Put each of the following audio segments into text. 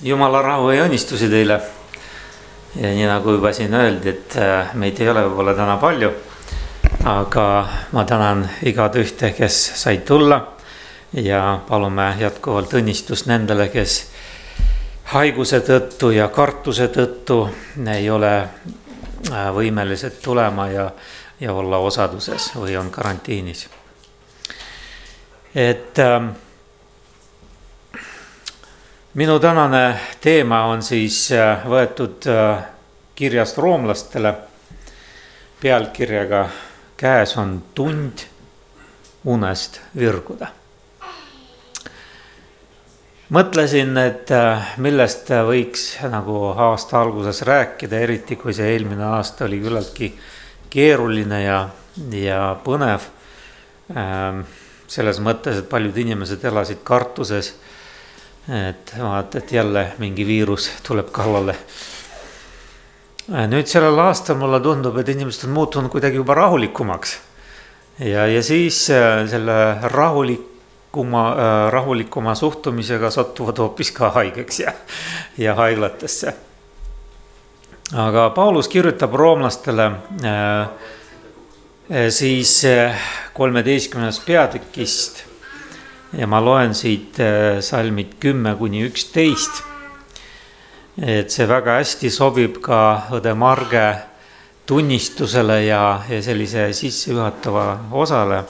Jumala rahu ja õnnistusi teile. Ja nii nagu juba siin öeldi, et meid ei ole võib-olla täna palju, aga ma tänan igad ühte, kes said tulla ja palume jätkuvalt õnnistust nendele, kes haiguse tõttu ja kartuse tõttu ei ole võimelised tulema ja olla osaduses või on karantiinis. Minu tänane teema on siis võetud kirjast roomlastele pealkirjaga Käes on tund unest virguda. Mõtlesin, et millest võiks nagu aasta alguses rääkida, eriti kui see eelmine aasta oli küllaltki keeruline ja põnev. Selles mõttes, et paljud inimesed elasid kartuses, et vaata, et jälle mingi viirus tuleb kallale. Nüüd sellel aastal mulle tundub, et inimesed on muutunud kuidagi juba rahulikumaks. Ja siis selle rahulikuma suhtumisega sattuvad hoopis ka haigeks ja haiglatesse. Aga Paulus kirjutab roomlastele siis 13. peatükist ja ma loen siit salmid 10-11, et see väga hästi sobib ka õde Marge tunnistusele ja sellise sissejuhatava osale,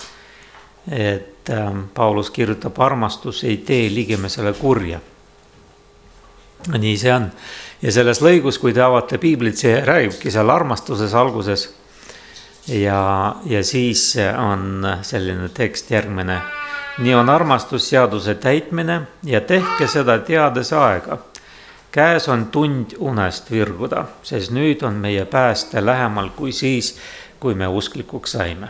et Paulus kirjutab, armastus ei tee ligemesele kurja. Nii see on. Ja selles lõigus, kui te avate piiblit, see räägibki seal armastuses alguses ja siis on selline tekst järgmine. Nii on armastus seaduse täitmine ja tehke seda teades aega. Käes on tund unest virguda, sest nüüd on meie pääste lähemal kui siis, kui me usklikuks saime.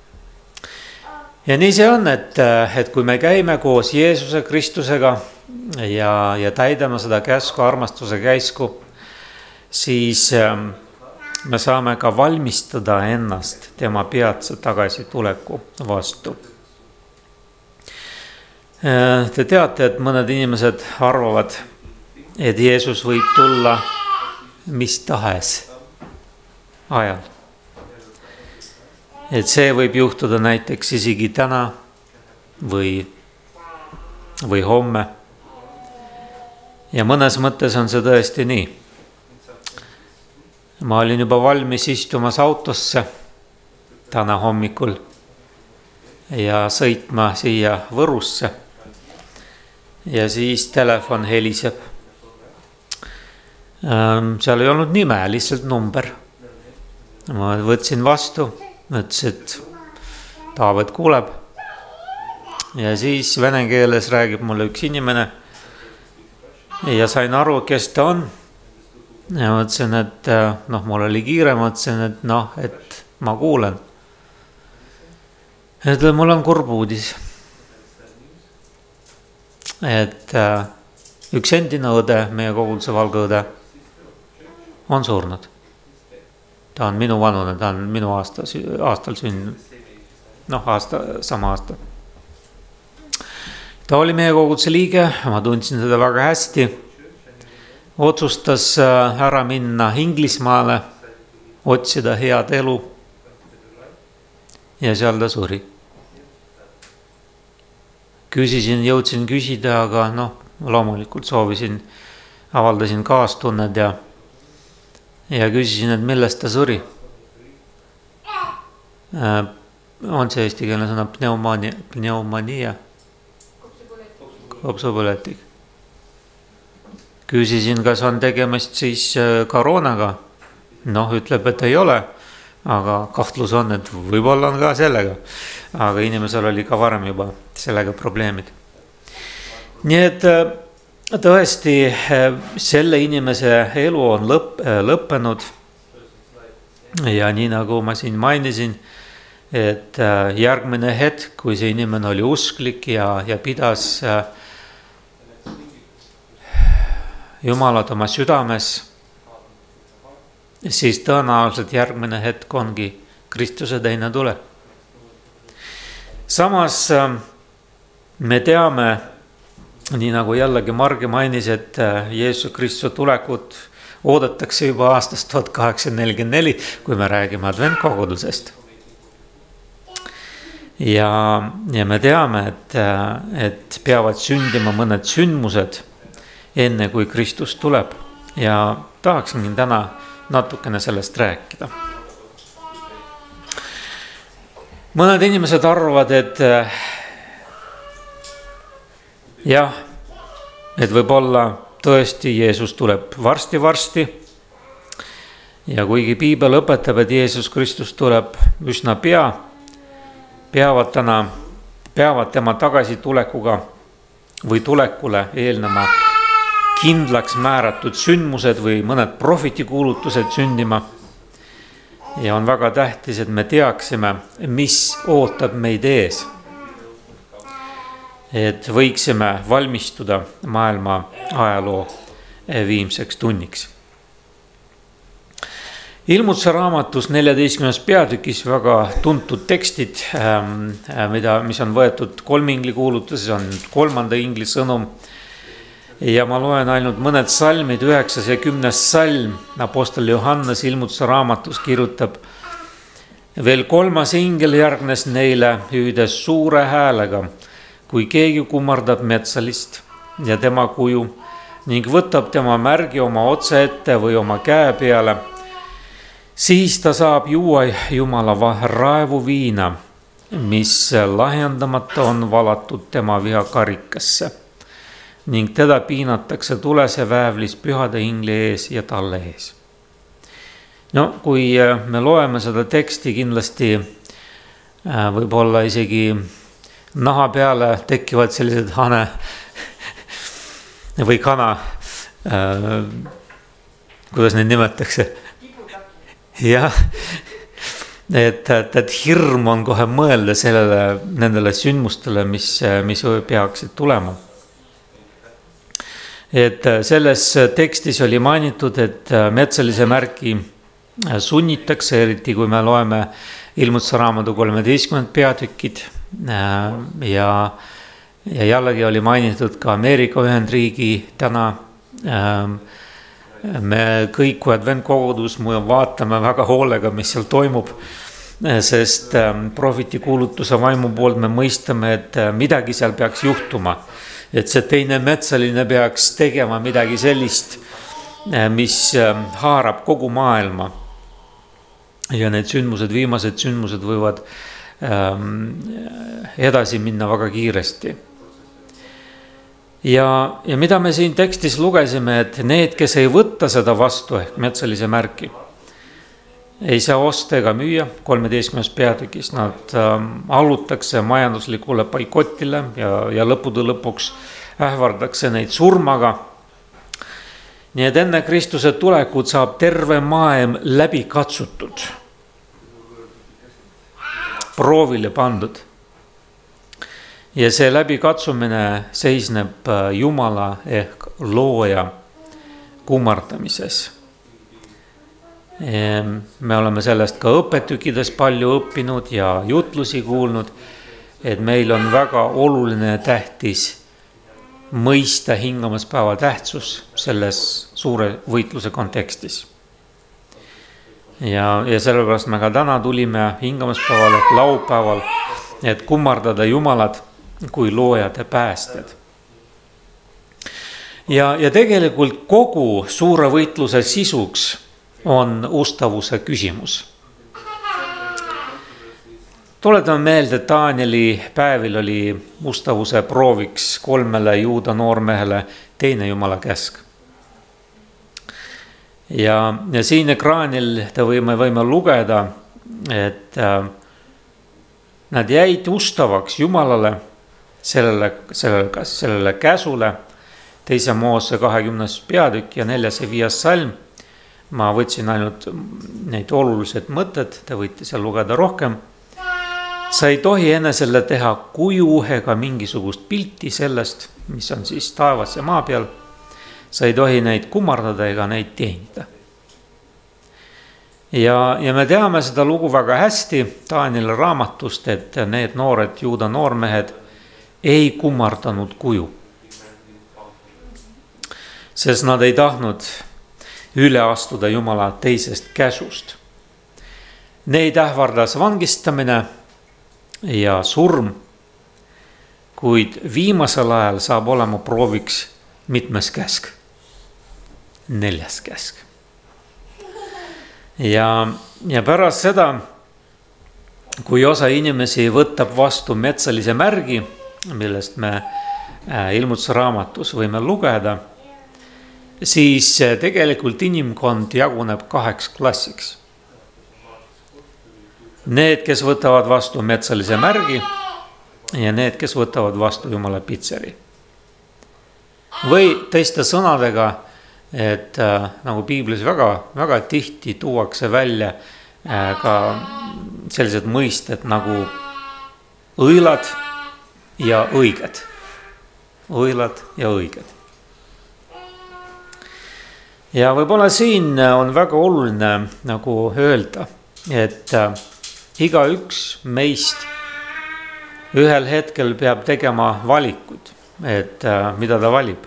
Ja nii see on, et kui me käime koos Jeesuse Kristusega ja täidame seda käsku, armastuse käsku, siis me saame ka valmistada ennast tema peatse tagasituleku vastu. Te teate, et mõned inimesed arvavad, et Jeesus võib tulla mis tahes ajal. Et see võib juhtuda näiteks isegi täna või homme. Ja mõnes mõttes on see tõesti nii. Ma olin juba valmis istumas autosse täna hommikul ja sõitma siia Võrusse. Ja siis telefon heliseb. Seal ei olnud nime, lihtsalt number. Ma võtsin vastu, mõtlesin, et Taavet kuuleb. Ja siis vene keeles räägib mulle üks inimene ja sain aru, kes ta on. Ja mõtlesin, et mul oli kiire, mõtlesin, et ma kuulen. Et mul on kurb uudis. Et üks endine õde, meie koguduse valgeõde, on surnud. Ta on minu vanune, ta on minu aastal sündinud. Sama aasta. Ta oli meie koguduse liige, ma tundsin seda väga hästi. Otsustas ära minna Inglismaale, otsida head elu ja seal ta suri. Jõudsin küsida, aga loomulikult avaldasin kaastunnet ja küsisin, et millest ta suri. On see eestikeelne sõna pneumania? Kopsupõletik. Küsisin, kas on tegemist siis koroonaga. Ütleb, et ei ole, aga kahtlus on, et võib-olla on ka sellega. Aga inimesel oli ka varem juba sellega probleemid. Nii et tõesti selle inimese elu on lõppenud ja nii nagu ma siin mainisin, et järgmine hetk, kui see inimene oli usklik ja pidas Jumalat oma südames, siis tõenäoliselt järgmine hetk ongi Kristuse teine tulek. Samas me teame, nii nagu jällegi Margi mainis, et Jeesuse Kristuse tulekut oodatakse juba aastast 1844, kui me räägime adventkogudusest. Ja me teame, et peavad sündima mõned sündmused enne, kui Kristus tuleb. Ja tahaksingi täna natukene sellest rääkida. Mõned inimesed arvavad, et jah, et võib-olla tõesti Jeesus tuleb varsti. Ja kuigi piibel õpetab, et Jeesus Kristus tuleb üsna pea, peavad tema tagasitulekuga või tulekule eelnema kindlaks määratud sündmused või mõned prohvetikuulutused sündima. Ja on väga tähtis, et me teaksime, mis ootab meid ees. Et võiksime valmistuda maailma ajaloo viimseks tunniks. Ilmutuse raamatus 14. peatükis väga tuntud tekstid, mis on võetud kolmingli kuulutuses, on 3. ingli sõnum. Ja ma loen ainult mõned salmid, 9. ja 10. salm. Apostel Johannes Ilmutuse raamatus kirjutab: veel 3. ingel järgnes neile, hüüdes suure häälega, kui keegi kummardab metsalist ja tema kuju ning võtab tema märgi oma otse ette või oma käe peale, siis ta saab juua Jumala raevuviina, mis lahjendamata on valatud tema vihakarikasse ning teda piinatakse tules ja väävlis pühade ingli ees ja talle ees. No kui me loeme seda teksti, kindlasti võib-olla isegi naha peale tekivad sellised hane või kana, kuidas neid nimetatakse? Jah, et hirm on kohe mõelda nendele sündmustele, mis peaksid tulema. Et selles tekstis oli mainitud, et metsalise märki sunnitakse, eriti kui me loeme Ilmutuse raamatu 13. peatükid. Ja jällegi oli mainitud ka Ameerika Ühendriigi täna. Me kõik kui adventkogudus vaatame väga hoolega, mis seal toimub, sest prohvetikuulutuse vaimu poolt me mõistame, et midagi seal peaks juhtuma. Et see teine metsaline peaks tegema midagi sellist, mis haarab kogu maailma. Ja need sündmused, viimased sündmused võivad edasi minna väga kiiresti. Ja mida me siin tekstis lugesime, et need, kes ei võtta seda vastu ehk metsalise märki, ei saa osta ega müüa 13. peatükis. Nad allutakse majanduslikule boikotile ja lõppude lõpuks ähvardakse neid surmaga. Nii et enne Kristuse tulekut saab terve maailm läbi katsutud, proovile pandud. Ja see läbikatsumine seisneb Jumala ehk looja kummardamises. Me oleme sellest ka õppetükkides palju õppinud ja jutlusi kuulnud, et meil on väga oluline ja tähtis mõista hingamispäeva tähtsus selles suure võitluse kontekstis. Ja sellepärast me ka täna tulime hingamispäeval ehk laupäeval, et kummardada Jumalat kui loojad ja päästjad. Ja tegelikult kogu suure võitluse sisuks on ustavuse küsimus. Tuletame meelde, et Danieli päevil oli ustavuse prooviks 3 juuda noormehele teine Jumala käsk. Ja siin ekraanil võime lugeda, et nad jäid ustavaks Jumalale sellele käsule, 2. Moose 20. peatükk ja 4. ja 5. salm. Ma võtsin ainult neid olulised mõtted, te võite seal lugeda rohkem. Sa ei tohi enesele teha kuju ega mingisugust pilti sellest, mis on siis taevas ja maa peal. Sa ei tohi neid kummardada ega neid teenida. Ja me teame seda lugu väga hästi Danieli raamatust, et need noored juuda noormehed ei kummardanud kuju. sest nad ei tahtnud üle astuda Jumala teisest käsust. Neid ähvardas vangistamine ja surm, kuid viimasel ajal saab olema prooviks mitmes käsk, 4. käsk. Ja pärast seda, kui osa inimesi võtab vastu metsalise märgi, millest me Ilmutuse raamatus võime lugeda, siis tegelikult inimkond jaguneb 2 klassiks. Need, kes võtavad vastu metsalise märgi ja need, kes võtavad vastu Jumala pitseri. Või teiste sõnadega, et nagu piiblis väga tihti tuuakse välja ka sellised mõisted nagu õilad ja õiged. Õilad ja õiged. Ja võib-olla siin on väga oluline nagu öelda, et igaüks meist ühel hetkel peab tegema valikud, et mida ta valib.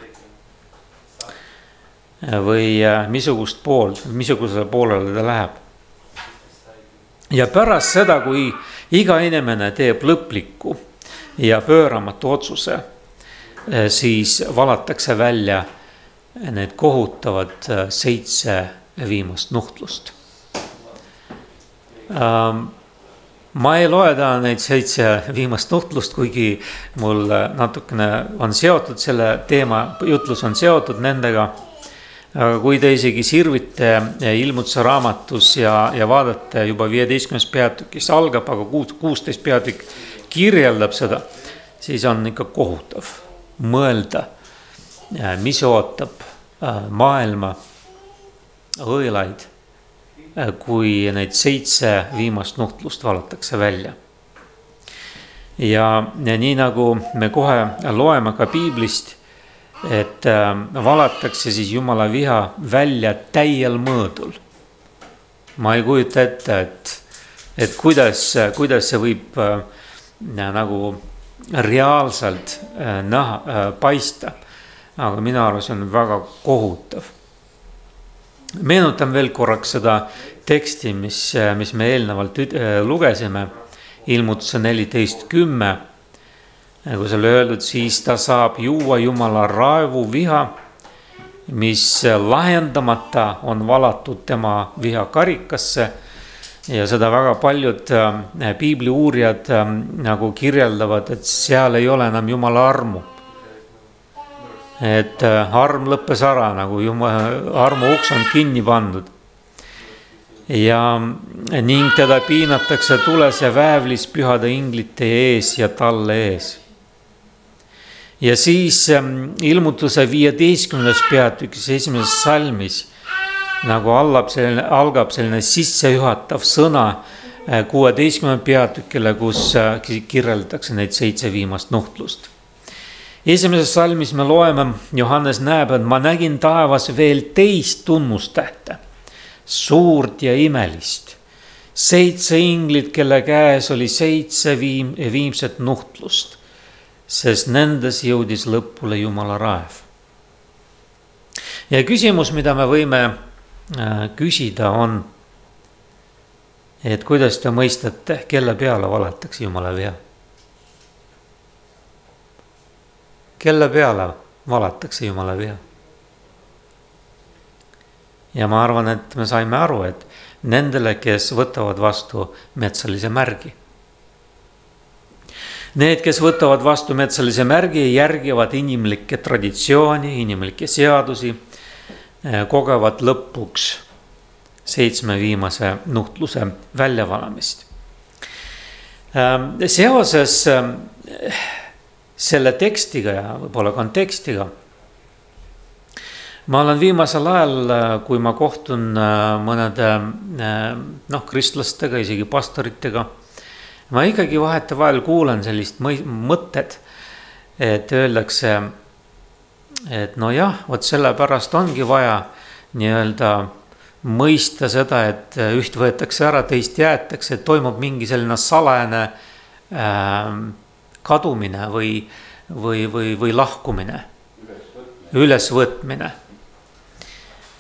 Või missugusele poolele ta läheb. Ja pärast seda, kui iga inimene teeb lõpliku ja pööramatu otsuse, siis valatakse välja need kohutavad 7 viimast nuhtlust. Ma ei loeda neid 7 viimast nuhtlust, kuigi mul natukene on seotud selle teema, jutlus on seotud nendega. Aga kui te isegi sirvite Ilmutuse raamatus ja vaatate juba 15. peatükis algab, aga 16. peatükk kirjeldab seda, siis on ikka kohutav mõelda, mis ootab maailma õelaid, kui neid 7 viimast nuhtlust valatakse välja. Ja nii nagu me kohe loeme ka piiblist, et valatakse siis Jumala viha välja täiel mõõdul. Ma ei kujuta ette, et kuidas see võib nagu reaalselt paista, aga minu arvates on väga kohutav. Meenutan veel korraks seda teksti, mis me eelnevalt lugesime, Ilmutuse 14:10. Kui seal öeldud, siis ta saab juua Jumala raevu viha, mis lahendamata on valatud tema vihakarikasse. Ja seda väga paljud piibli uurijad nagu kirjeldavad, et seal ei ole enam Jumala armu. Et arm lõppes ära, nagu Jumala armu uks on kinni pandud. Ja ning teda piinatakse tules ja väävlis pühade inglite ees ja talle ees. Ja siis Ilmutuse 15. peatükis 1. salmis nagu algab selline sissejuhatav sõna 16. peatükile, kus kirjeldatakse neid 7 viimast nuhtlust. 1. salmis me loeme, Johannes näeb, et ma nägin taevas veel teist tunnustähte, suurt ja imelist. 7 inglit, kelle käes oli 7 viimset nuhtlust, sest nendes jõudis lõpule Jumala raev. Ja küsimus, mida me võime küsida on, et kuidas te mõistate, kelle peale valatakse Jumala viha? Kelle peale valatakse Jumala viha? Ja ma arvan, et me saime aru, et nendele, kes võtavad vastu metsalise märgi. Need, kes võtavad vastu metsalise märgi, järgivad inimlikke traditsiooni, inimlikke seadusi, kogevad lõpuks 7 viimase nuhtluse väljavalamist. Seoses selle tekstiga ja võib-olla kontekstiga ma olen viimasel ajal, kui ma kohtun mõnede kristlastega, isegi pastoritega, ma ikkagi vahetevahel kuulen sellist mõtted, et öeldakse, et nojah, vot sellepärast ongi vaja nii-öelda mõista seda, et üht võetakse ära, teist jäetakse, et toimub mingi selline salajane kadumine või lahkumine, ülesvõtmine.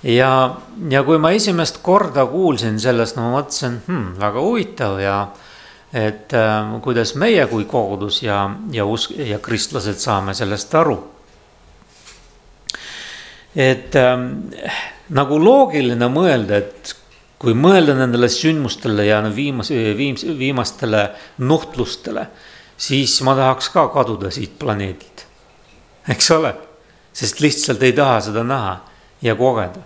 ja kui ma esimest korda kuulsin sellest, ma mõtlesin, väga huvitav ja et kuidas meie kui kogudus ja kristlased saame sellest aru. Et nagu loogiline mõelda, et kui mõelda nendele sündmustele ja viimastele nuhtlustele, siis ma tahaks ka kaduda siit planeedilt. Eks ole? Sest lihtsalt ei taha seda näha ja kogeda.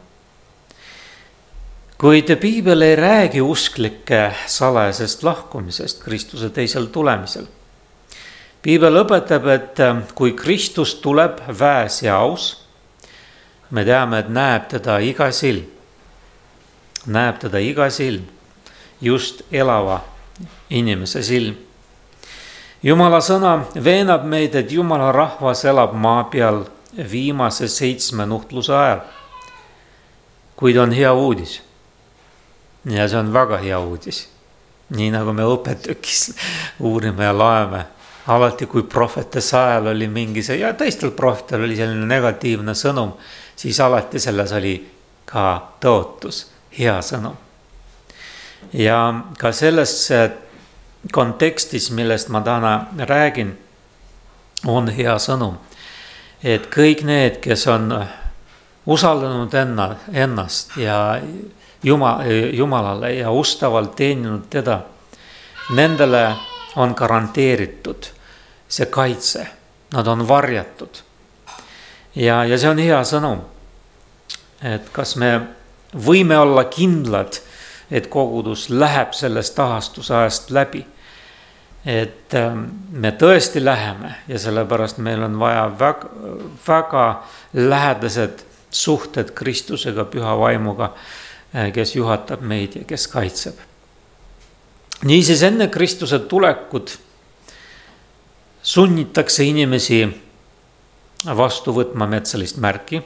Kuid piibel ei räägi usklike salajasest lahkumisest Kristuse teisel tulemisel. Piibel õpetab, et kui Kristus tuleb väes ja aus, me teame, et näeb teda iga silm. Näeb teda iga silm, just elava inimese silm. Jumala sõna veenab meid, et Jumala rahvas elab maa peal viimase 7 nuhtluse ajal. Kuid on hea uudis. Ja see on väga hea uudis. Nii nagu me õpetükis uurime ja laeme. Alati kui prohvetes ajal oli mingi see, ja teistel prohvetel oli selline negatiivne sõnum, siis alati selles oli ka tõotus, hea sõnum. Ja ka selles kontekstis, millest ma täna räägin, on hea sõnum. Et kõik need, kes on usaldanud ennast ja Jumalale ja ustavalt teeninud teda, nendele on garanteeritud see kaitse. Nad on varjatud. Ja see on hea sõnum. Et kas me võime olla kindlad, et kogudus läheb sellest ahastusajast läbi. Et me tõesti läheme ja sellepärast meil on vaja väga lähedased suhted Kristusega, püha vaimuga, kes juhatab meid ja kes kaitseb. Niisiis enne Kristuse tulekut sunnitakse inimesi vastu võtma metsalist märki.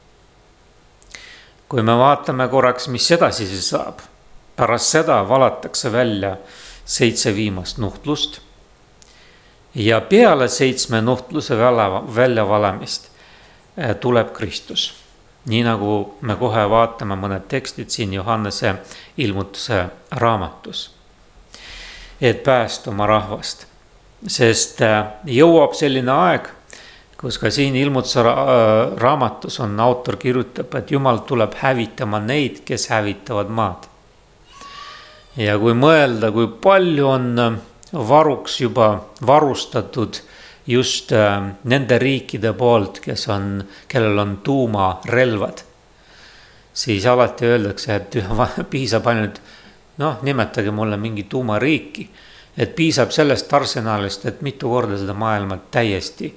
Kui me vaatame korraks, mis edasi siis saab, pärast seda valatakse välja 7 viimast nuhtlust ja peale 7 nuhtluse väljavalamist tuleb Kristus. Nii nagu me kohe vaatame mõned tekstid siin Johannese ilmutuse raamatus. Et päästa oma rahvast. Sest jõuab selline aeg, kus ka siin ilmutuse raamatus on autor kirjutab, et Jumal tuleb hävitama neid, kes hävitavad maad. Ja kui mõelda, kui palju on varuks juba varustatud just nende riikide poolt, kellel on tuumarelvad, siis alati öeldakse, et piisab ainult, nimetage mulle mingi tuumariiki, et piisab sellest arsenalist, et mitu korda seda maailma täiesti,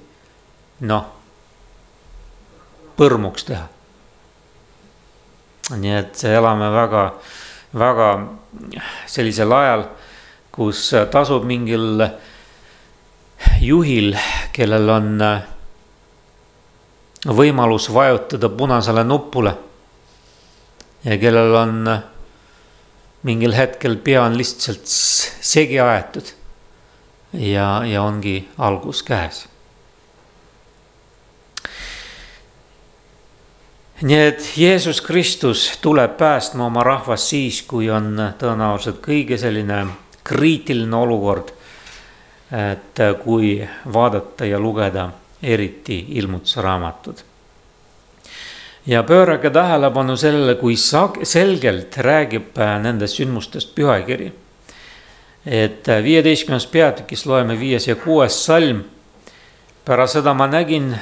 põrmuks teha. Nii et elame väga, väga sellisel ajal, kus tasub mingil juhil, kellel on võimalus vajutada punasele nuppule ja kellel on mingil hetkel pea on lihtsalt segi aetud ja ongi algus käes. Nii et Jeesus Kristus tuleb päästma oma rahvas siis, kui on tõenäoliselt kõige selline kriitiline olukord, et kui vaadata ja lugeda eriti ilmutuse raamatud. Ja pöörage tähelepanu sellele, kui selgelt räägib nendest sündmustest pühakiri. Et 15. peatükis loeme 5. ja 6. salm. Pärast seda ma nägin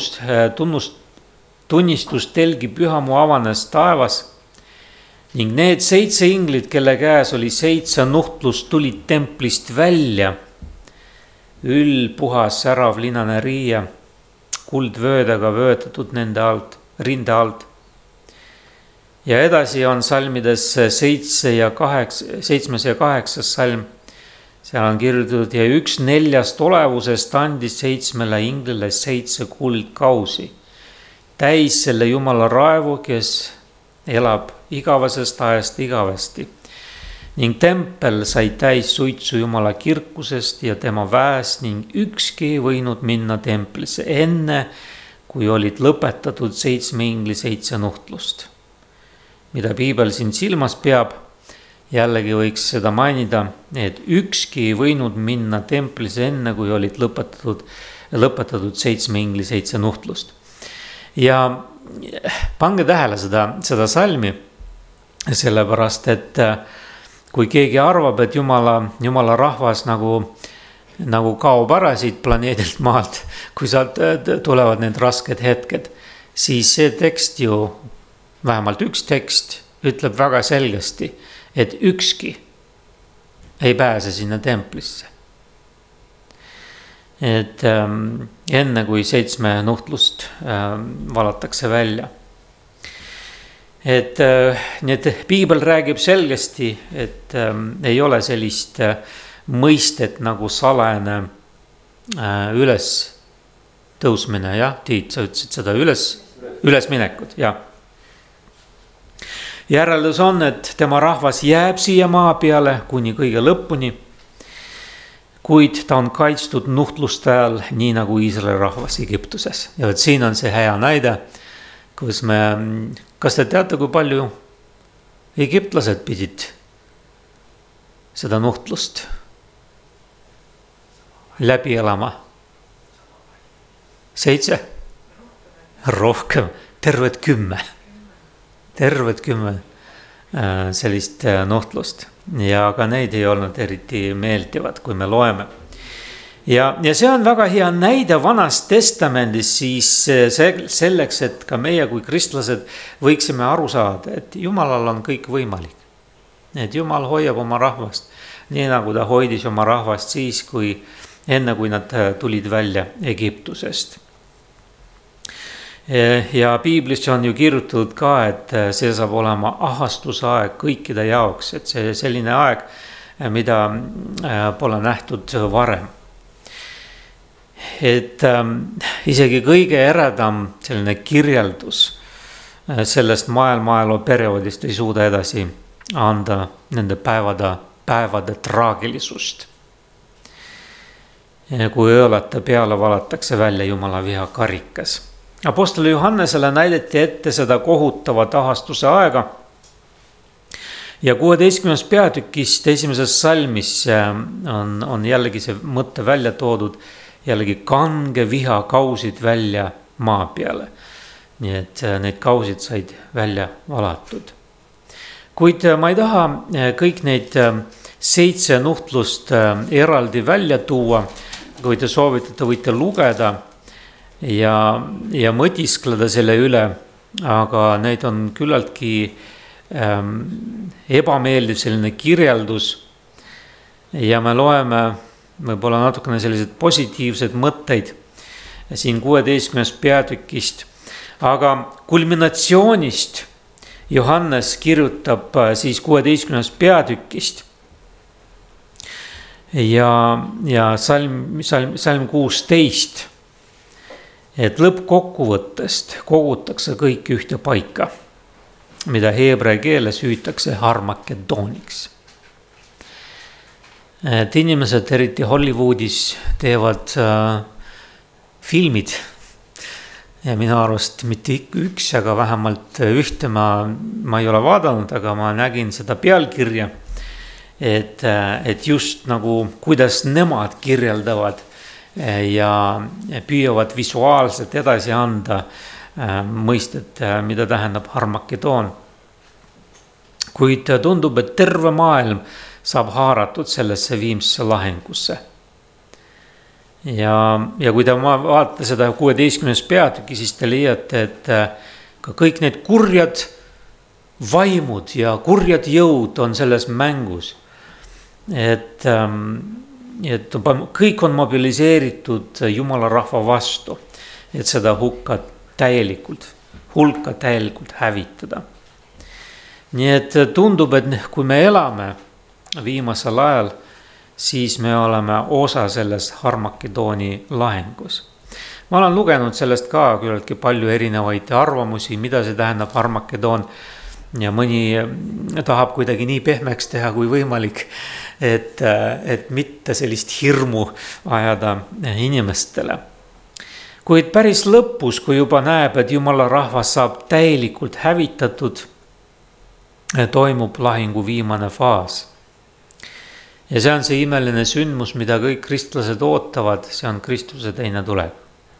tunnistustelgi pühamu avanes taevas ning need 7 inglit, kelle käes oli 7 nuhtlust, tulid templist välja. Puhas särav linane riie, kuldvöödega vöötatud nende rinde alt. Ja edasi on salmides 7. ja 8. salm. Seal on kirjutatud, ja 1/4 olevusest andis 7 inglile 7 kuldkausi. Täis selle Jumala raevu, kes elab igavesest ajast igavesti. Ning tempel sai täis suitsu Jumala kirkusest ja tema väes ning ükski ei võinud minna templisse enne, kui olid lõpetatud 7 ingli 7 nuhtlust. mida piibel siin silmas peab. Jällegi võiks seda mainida, et ükski ei võinud minna templisse enne, kui olid lõpetatud 7 ingli 7 nuhtlust. Ja pange tähele seda salmi, sellepärast et kui keegi arvab, et Jumala rahvas nagu kaob ära siit planeedilt maalt, kui sealt tulevad need rasked hetked, siis see tekst ju, vähemalt üks tekst, ütleb väga selgesti, et ükski ei pääse sinna templisse. Et enne kui 7 nuhtlust valatakse välja. Et nii et piibel räägib selgesti, et ei ole sellist mõistet nagu salajane üles tõusmine, jah, Tiit, sa ütlesid seda ülesminekut, jah. Järeldus on, et tema rahvas jääb siia maa peale kuni kõige lõpuni, kuid ta on kaitstud nuhtluste ajal, nii nagu Iisraeli rahvas Egiptuses. Ja siin on see hea näide, kus kas te teate, kui palju egiptlased pidid seda nuhtlust läbi elama? 7? Rohkem, terved 10 sellist nuhtlust. Ja ka neid ei olnud eriti meeldivad, kui me loeme. Ja see on väga hea näide Vanast Testamendis siis selleks, et ka meie kui kristlased võiksime aru saada, et Jumalal on kõik võimalik. Et Jumal hoiab oma rahvast, nii nagu ta hoidis oma rahvast siis, enne kui nad tulid välja Egiptusest. Ja piiblis on ju kirjutatud ka, et see saab olema ahastusaeg kõikide jaoks, et see selline aeg, mida pole nähtud varem. Et isegi kõige eredam selline kirjeldus sellest maailma perioodist ei suuda edasi anda nende päevade traagilisust. Kui öölate peale valatakse välja Jumala viha karikas. Apostel Johannesele näidati ette seda kohutavat ahastuse aega. Ja 16. peatükist 1. salmis on jällegi see mõte välja toodud, jällegi kange viha kausid välja maa peale. Nii et need kausid said välja valatud. Kuid ma ei taha kõik neid 7 nuhtlust eraldi välja tuua. Kui te soovite, te võite lugeda ja mõtiskleda selle üle, aga neid on küllaltki ebameeldiv selline kirjeldus ja me loeme võib-olla natukene sellised positiivsed mõtteid siin 16. peatükist, aga kulminatsioonist Johannes kirjutab siis 16. peatükist ja salm 16, et lõppkokkuvõttest kogutakse kõik ühte paika, mida heebrea keeles hüütakse Harmagedooniks. Et inimesed eriti Hollywoodis teevad filmid ja minu arust mitte üks, aga vähemalt ühte ma ei ole vaadanud, aga ma nägin seda pealkirja, et just nagu kuidas nemad kirjeldavad ja püüavad visuaalselt edasi anda mõistet, mida tähendab Harmagedoon. Kuid tundub, et terve maailm saab haaratud sellesse viimsesse lahengusse. Ja kui te vaatate seda 16. peatüki, siis te leiate, et ka kõik need kurjad vaimud ja kurjad jõud on selles mängus. Et kõik on mobiliseeritud Jumala rahva vastu, et seda hulka täielikult hävitada. Nii et tundub, et kui me elame viimasel ajal, siis me oleme osa sellest Harmagedooni lahengus. Ma olen lugenud sellest ka küllaltki palju erinevaid arvamusi, mida see tähendab Harmagedoon. Ja mõni tahab kuidagi nii pehmeks teha kui võimalik, et mitte sellist hirmu ajada inimestele. Kuid päris lõpus, kui juba näeb, et Jumala rahvas saab täielikult hävitatud, toimub lahingu viimane faas. Ja see on see imeline sündmus, mida kõik kristlased ootavad, see on Kristuse teine tulek.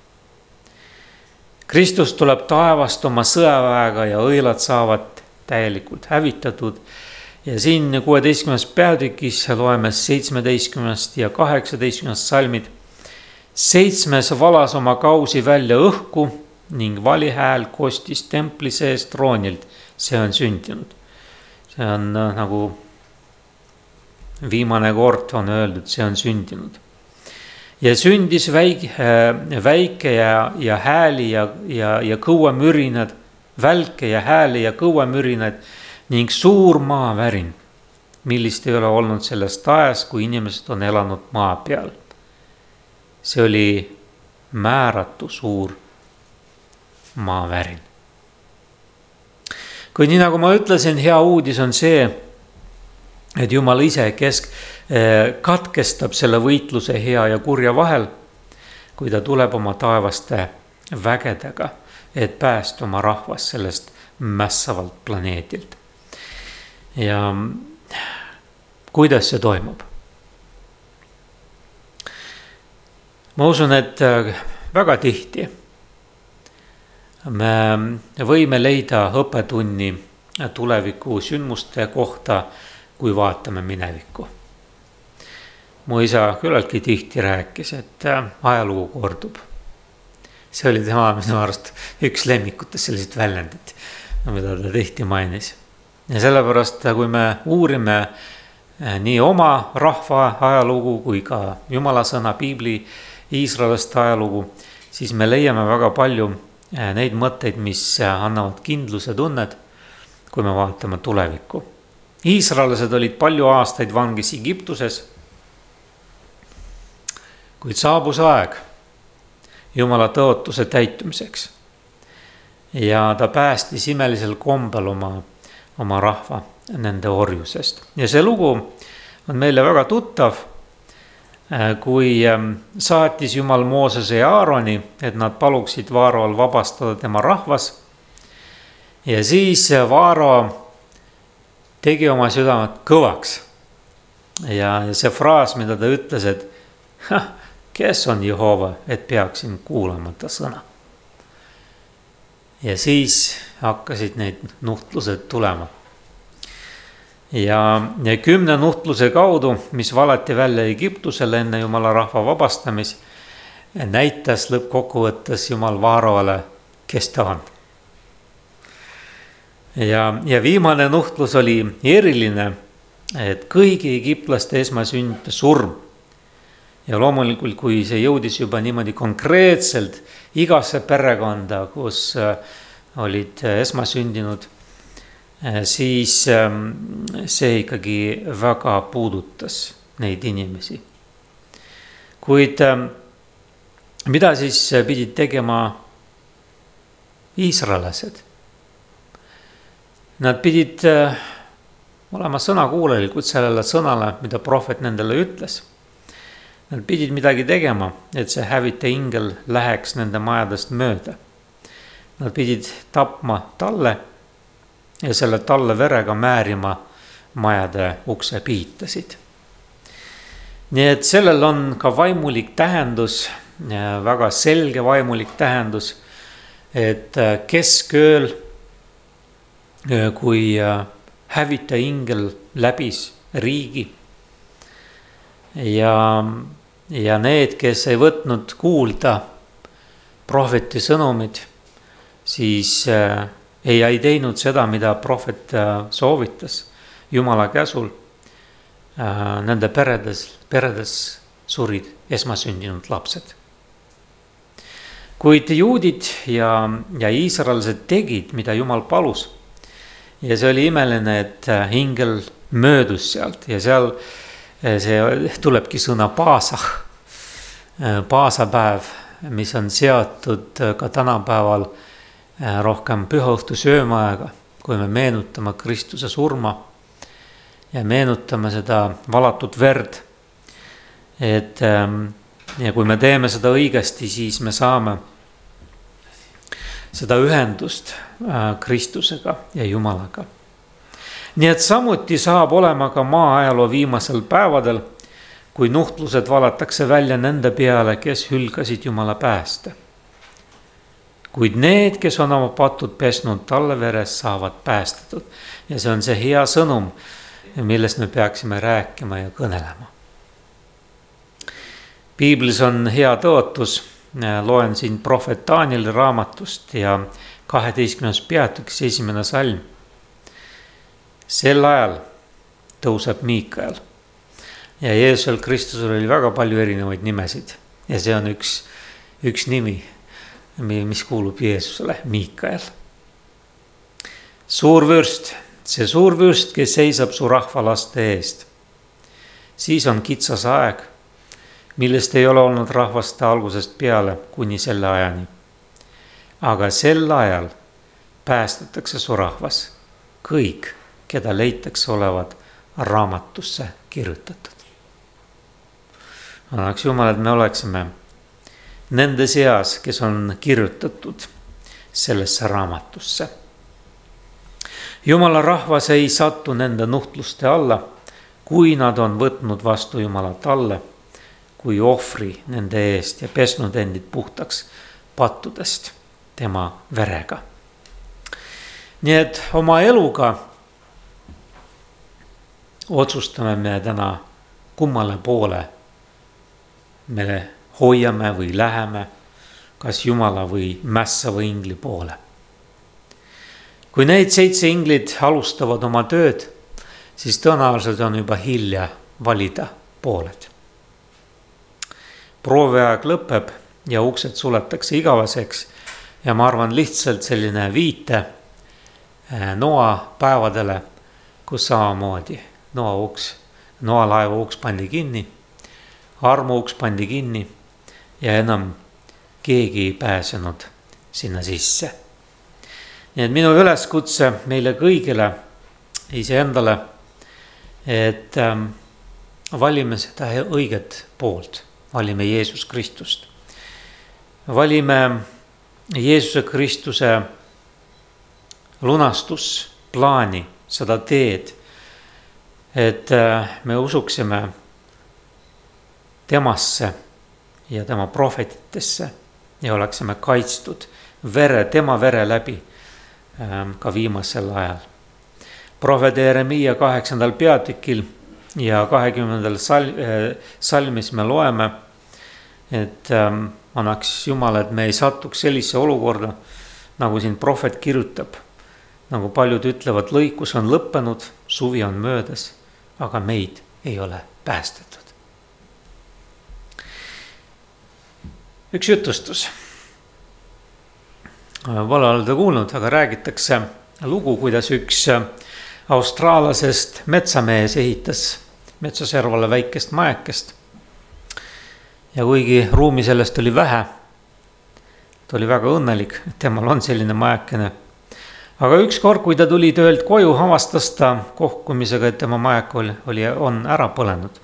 Kristus tuleb taevast oma sõjaväega ja õilad saavad täielikult hävitatud. Ja siin 16. peatükis loeme 17. ja 18. salmid. 7. valas oma kausi välja õhku ning valihääl kostis templi sees troonilt. See on sündinud. See on nagu viimane kord on öeldud, see on sündinud. Ja sündis väike ja hääli ja kõuamürinad, välke ja hääli ja kõuamürinad ning suur maavärin, millist ei ole olnud sellest ajast, kui inimesed on elanud maa peal. See oli määratu suur maavärin. Kui nii nagu ma ütlesin, hea uudis on see, et Jumal ise katkestab selle võitluse hea ja kurja vahel, kui ta tuleb oma taevaste vägedega, et päästa oma rahvas sellest mässavalt planeedilt. Ja kuidas see toimub? Ma usun, et väga tihti me võime leida õppetunni tuleviku sündmuste kohta, kui vaatame minevikku. Mu isa küllaltki tihti rääkis, et ajalugu kordub. See oli tema minu arust üks lemmikutest sellised väljendid, mida ta tihti mainis. Ja sellepärast, kui me uurime nii oma rahva ajalugu kui ka Jumala sõna, Piibli, Iisraeliste ajalugu, siis me leiame väga palju neid mõtteid, mis annavad kindluse tunnet, kui me vaatame tulevikku. Iisraelased olid palju aastaid vangis Egiptuses, kuid saabus aeg Jumala tõotuse täitumiseks. Ja ta päästis imelisel kombel oma rahva nende orjusest. Ja see lugu on meile väga tuttav, kui saatis Jumal Moosese ja Aaroni, et nad paluksid Vaarol vabastada tema rahvas. Ja siis Vaaro tegi oma südamed kõvaks. Ja see fraas, mida ta ütles, et kes on Jehova, et peaksin kuulama ta sõna. Ja siis hakkasid neid nuhtlused tulema. Ja 10 nuhtluse kaudu, mis valati välja Egiptusele enne Jumala rahva vabastamis, näitas lõppkokkuvõttes Jumal Vaarole, kes ta on. Ja viimane nuhtlus oli eriline, et kõigi egiptlaste esmasünd surm. Ja loomulikult, kui see jõudis juba niimoodi konkreetselt igasse perekonda, kus olid esmasündinud, siis see ikkagi väga puudutas neid inimesi. Kuid mida siis pidid tegema iisraelased? Nad pidid olema sõnakuulelikud sellele sõnale, mida prohvet nendele ütles. Nad pidid midagi tegema, et see hävite ingel läheks nende majadest mööda. Nad pidid tapma talle ja selle talle verega määrima majade ukse piitasid. Nii et sellel on ka vaimulik tähendus, väga selge vaimulik tähendus, et keskööl, kui hävita ingel läbis riigi ja need, kes ei võtnud kuulda prohveti sõnumid, siis ei teinud seda, mida prohvet soovitas Jumala käsul. Nende peredes surid esmasündinud lapsed. Kuid juudid ja iisraelased tegid, mida Jumal palus. Ja see oli imeline, et ingel möödus sealt ja seal see tulebki sõna paasah. Paasapäev, mis on seatud ka tänapäeval rohkem pühaõhtu söömaaega, kui me meenutame Kristuse surma ja meenutame seda valatud verd. Ja kui me teeme seda õigesti, siis me saame seda ühendust Kristusega ja Jumalaga. nii et samuti saab olema ka maa-ajaloo viimasel päevadel, kui nuhtlused valatakse välja nende peale, kes hülgasid Jumala pääste. Kuid need, kes on oma patud pesnud talle veres, saavad päästetud. Ja see on see hea sõnum, millest me peaksime rääkima ja kõnelema. Piiblis on hea tõotus, loen siin prohvet Danieli raamatust ja 12. peatükis 1. salm. Sel ajal tõuseb Miikael. Ja Jeesusel Kristusel oli väga palju erinevaid nimesid. Ja see on üks nimi, mis kuulub Jeesusele, Miikael. Suurvürst, see suurvürst, kes seisab su rahvalaste eest. Siis on kitsas aeg, millest ei ole olnud rahvaste algusest peale kuni selle ajani. Aga sel ajal päästetakse su rahvas, kõik, keda leitakse olevat raamatusse kirjutatud. Annaks Jumal, et me oleksime nende seas, kes on kirjutatud sellesse raamatusse. Jumala rahvas ei sattu nende nuhtluste alla, kui nad on võtnud vastu Jumala talle, kui ohvri nende eest ja pesnud endid puhtaks pattudest tema verega. Nii et oma eluga otsustame me täna, kummale poole me hoiame või läheme, kas Jumala või mässava ingli poole. Kui need 7 inglid alustavad oma tööd, siis tõenäoliselt on juba hilja valida pooled. Prooviaeg lõpeb ja uksed suletakse igaveseks ja ma arvan lihtsalt selline viite Noa päevadele, kus samamoodi Noa laeva uks pandi kinni, armu uks pandi kinni ja enam keegi ei pääsenud sinna sisse. Nii et minu üleskutse meile kõigile, iseendale, et valime seda õiget poolt, valime Jeesus Kristust. Valime Jeesuse Kristuse lunastusplaani, seda teed, et me usuksime temasse ja tema prohvetitesse ja oleksime kaitstud tema vere läbi ka viimasel ajal. Prohvet Jeremiia 8. peatükil ja 20. salmis me loeme, et annaks Jumal, et me ei satuks sellise olukorda, nagu siin prohvet kirjutab, nagu paljud ütlevad, lõikus on lõppenud, suvi on möödas, aga meid ei ole päästetud. Üks jutustus. Pole olete kuulnud, aga räägitakse lugu, kuidas üks austraalasest metsamees ehitas metsaservale väikest majakest. Ja kuigi ruumi sellest oli vähe, ta oli väga õnnelik, et temal on selline majakene. Aga ükskord, kui ta tuli töölt koju, avastas ta kohkumisega, et tema majak on ära põlenud.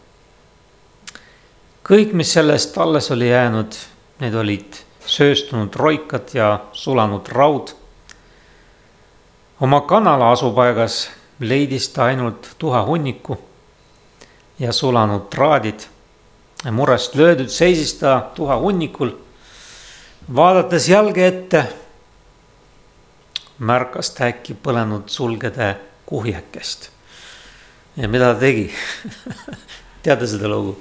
Kõik, mis sellest alles oli jäänud, need olid sööstunud roikad ja sulanud raud. Oma kanala asupaigas leidis ta ainult tuhahunniku ja sulanud traadid. Murest löödud seisis ta tuhahunnikul, vaadates jalge ette, märkas ta äkki põlenud sulgede kuhjakest. Ja mida ta tegi? Teate seda lugu?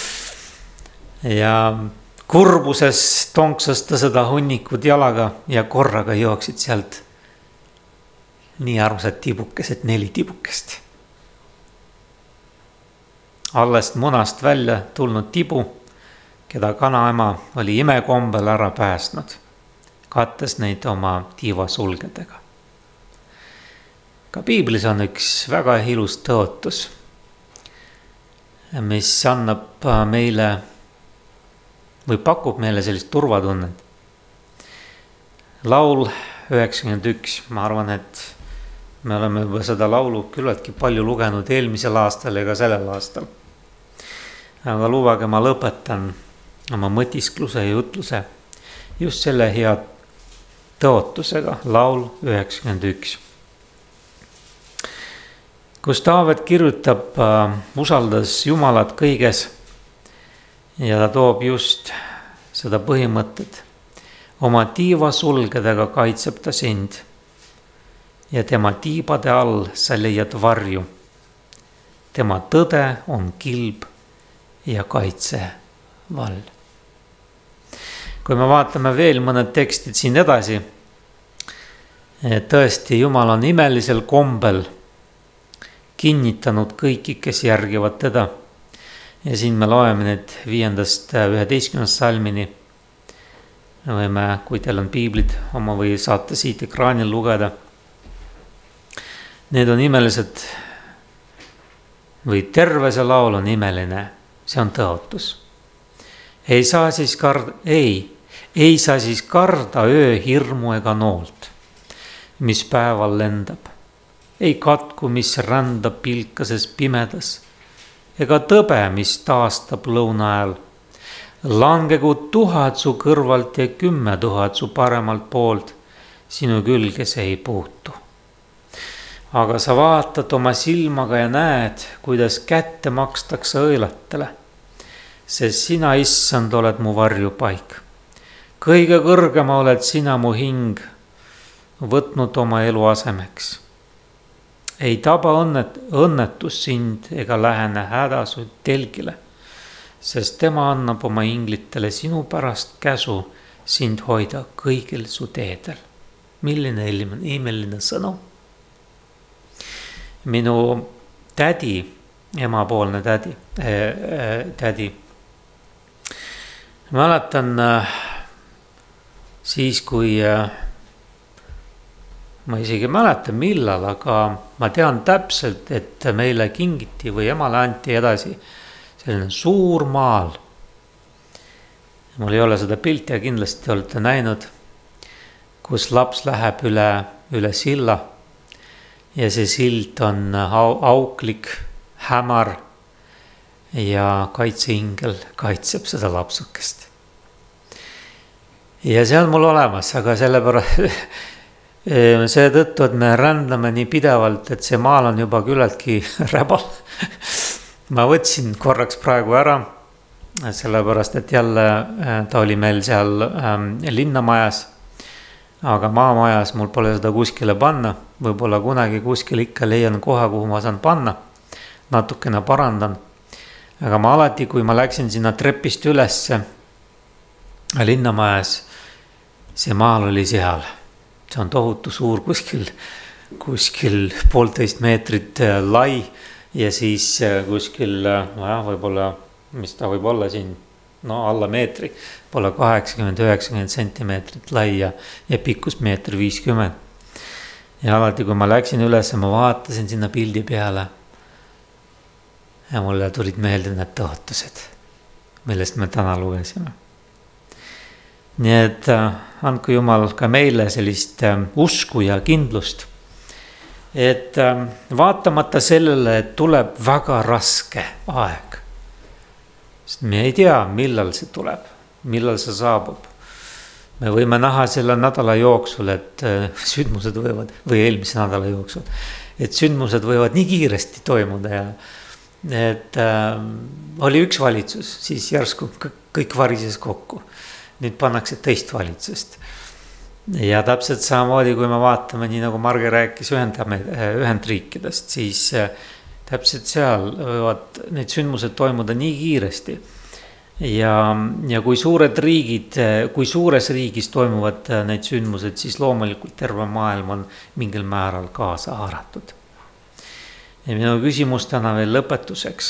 Ja kurbuses tonksas ta seda hunnikut jalaga ja korraga jooksid sealt nii armsad tibukesed, 4 tibukest. Allest munast välja tulnud tibu, keda kanaema oli imekombel ära pääsnud, kattes neid oma tiivasulgedega. Ka Piiblis on üks väga ilus tõotus, mis annab meile või pakub meile sellist turvatunnet. Laul 91, ma arvan, et me oleme juba seda laulu küllaltki palju lugenud eelmisel aastal ja ka sellel aastal. Aga lubage, ma lõpetan oma mõtiskluse ja jutluse just selle hea tõotusega, laul 91. kus Taavet kirjutab, usaldas Jumalat kõiges ja ta toob just seda põhimõtet. Oma tiiva sulgedega kaitseb ta sind ja tema tiibade all sa leiad varju. Tema tõde on kilb ja kaitsevall. Kui me vaatame veel mõned tekstid siin edasi, tõesti Jumal on imelisel kombel kinnitanud kõiki, kes järgivad teda. Ja siin me loeme need 5.–11. salmini. Võime, kui teil on piiblid oma või saate siit ekraanil lugeda. Need on imelised või terve see laul on imeline. See on tõotus. Ei saa siis karda öö hirmu ega noolt, mis päeval lendab. Ei katku, mis rändab pilkases pimedas, ega tõbe, mis taastab lõuna ajal. Langegu 1000 su kõrvalt ja 10 000 su paremalt poolt, sinu külge see ei puutu. Aga sa vaatad oma silmaga ja näed, kuidas kätte makstakse õilatele, sest sina, issand, oled mu varjupaik. Kõige kõrgema oled sina mu hing võtnud oma elu asemeks. Ei taba õnnetus sind ega lähene häda su telgile, sest tema annab oma inglitele sinu pärast käsu sind hoida kõigil su teedel. Milline imeline sõnu. Minu tädi, emapoolne tädi, mäletan siis, kui ma isegi mäletan millal, aga ma tean täpselt, et meile kingiti või emale anti edasi selline suur maal. Mul ei ole seda pilti ja kindlasti olete näinud, kus laps läheb üle silla ja see sild on auklik, hämar ja kaitseingel kaitseb seda lapsukest. Ja see on mul olemas, aga seetõttu, et me rändame nii pidevalt, et see maal on juba küllaltki räbal. Ma võtsin korraks praegu ära, sellepärast, et jälle ta oli meil seal linnamajas, aga maamajas mul pole seda kuskile panna. Võib-olla kunagi kuskil ikka leian koha, kuhu ma saan panna. Natukene parandan. Aga ma alati, kui ma läksin sinna trepist ülesse linnamajas, see maal oli seal. See on tohutu suur, kuskil 1,5 meetrit lai ja siis kuskil, võib-olla, mis ta võib olla siin, alla meetri, pole 80-90 sentimeetrit lai ja pikkus 1,50 meetrit. Ja alati, kui ma läksin üles, ma vaatasin sinna pildi peale ja mulle tulid meelde need tõotused, millest me täna lugesime. Nii et andku Jumal ka meile sellist usku ja kindlust, et vaatamata sellele, et tuleb väga raske aeg, sest me ei tea, millal see tuleb, millal see saabub. Me võime näha selle nädala jooksul, et sündmused võivad, või eelmise nädala jooksul, et sündmused võivad nii kiiresti toimuda ja et oli üks valitsus, siis järsku kõik varises kokku. Nüüd pannakse teist valitsust. Ja täpselt samamoodi, kui me vaatame, nii nagu Marge rääkis Ühendriikidest, siis täpselt seal võivad need sündmused toimuda nii kiiresti. Ja kui suures riigis toimuvad need sündmused, siis loomulikult terve maailm on mingil määral kaasa haaratud. Ja minu küsimus täna veel lõpetuseks,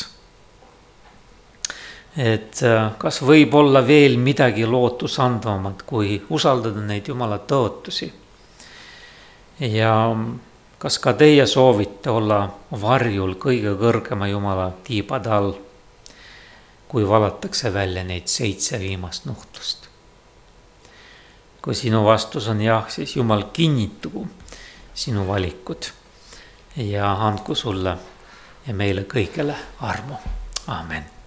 et kas võib olla veel midagi lootusandvamat, kui usaldada neid Jumala tõotusi. Ja kas ka teie soovite olla varjul kõige kõrgema Jumala tiibade all, kui valatakse välja neid 7 viimast nuhtlust. Kui sinu vastus on jah, siis Jumal kinnitugu sinu valikud ja andku sulle ja meile kõigele armu. Amen.